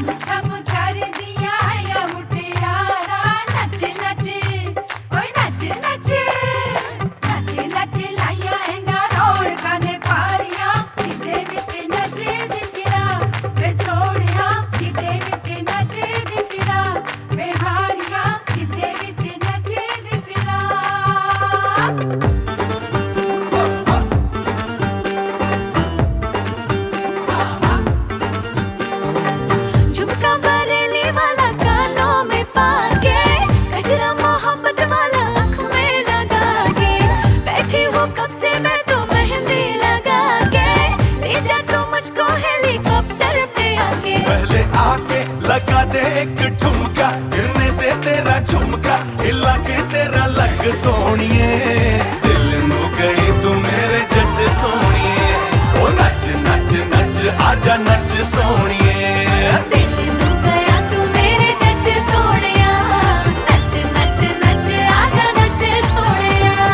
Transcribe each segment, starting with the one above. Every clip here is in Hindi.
छम कर दिया या मुटियारा नच नच ओए नच नच नच नच लाया एंडा रोड काने पारिया किते विच नच दी फिरा वे सोहणिया किते विच नच दी फिरा वे हाड़िया किते विच नच दी फिरा झुमका बरेली वाला कानों में पाके गजरा मोहब्बत वाला आँख में लगा के बैठी हूँ कब से मैं तो मेहंदी लगा के ले जा तू मुझको हेलीकॉप्टर पे आके पहले आके लगा दे एक ठुमका गिरने दे तेरा झुमका हिला के तेरा लग सोनिए दिल नू गई तू मेरे जज सोनिए ओ नच नच नच आजा नच सोनिए दिल नू गया तू मेरे जज सोहणिया नच नच नच आजा नच सोहणिया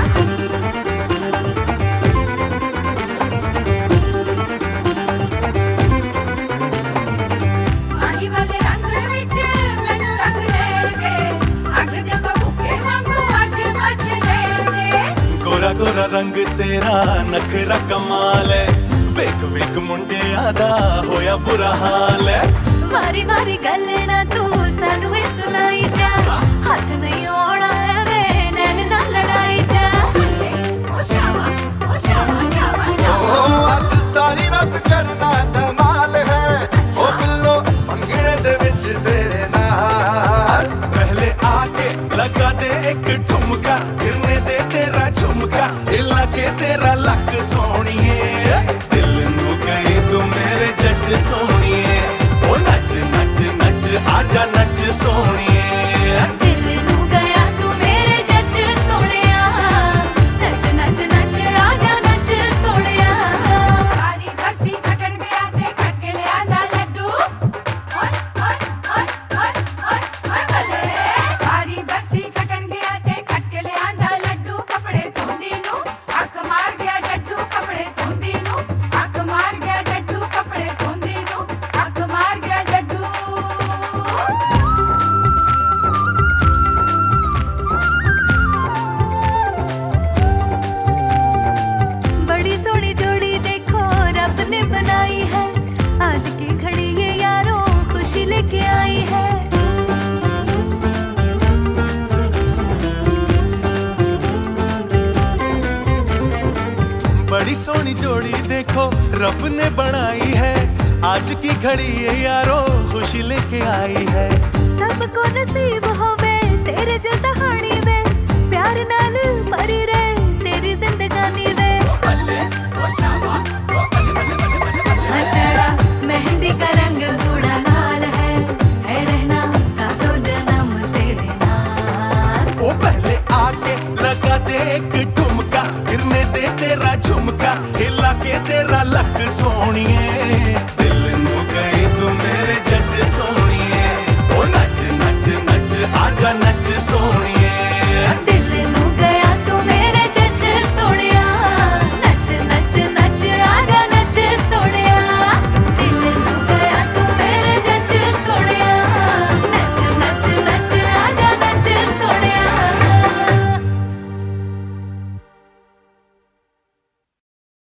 पानी वाले रंग विच मैनू रंग लेण दे अग दे भूखे वांगू अज मच लेण दे गोरा गोरा रंग तेरा नखरा कमाल है वेख वेख मुंडिया दा होया बुरा हाल है मारी मारी गल ना तू सानू ए सुनाई जा हाथ नहीं आउणा वे नैन ना लड़ाई जा ओ शावा ओ शावा शावा शावा आज सारी रात करना धमाल है ओ बिल्लो मंगने दे विच तेरे नाल पहले आके लगा दे एक ठुमका गिरने दे तेरा झुमका हिला के तेरा लक सोनिए दिल नू गई तू मेरे जज सोनिए ओ नच नच नच आजा नच सोनिए दिल नू गया तू मेरे जज सोहणिया नच नच नच आजा नच सोहणिया सारी बरसी खटण गया ते खट के ले आंदा लड्डू ओए ओए ओए ओए ओए ओए भले सारी बरसी खटण गया ते खट के ले आंदा लड्डू कपड़े धोंदी नू अख मार गया डड्डू कपड़े धोंदी नू अख मार गया डड्डू कपड़े धोंदी नू अख मार गया डड्डू बड़ी सोहनी जोड़ी देखो रब ने बनाई है आज की घड़ी ये यारों खुशी लेके आई है बड़ी सोहनी जोड़ी देखो रब ने बनाई है आज की घड़ी ये यारो खुशी लेके आई है सबको नसीब होवे तेरे जैसा हाणी वे प्यार नाल भरी रे तेरी जिंदगानी वे चढ़ा मेहंदी का रंग गूढ़ा लाल है रहना सातों जन्म तेरे नाल ओ पहले आके लगा दे एक ठुमका गिरने दे तेरा झुमका हिला के तेरा लक सोनिए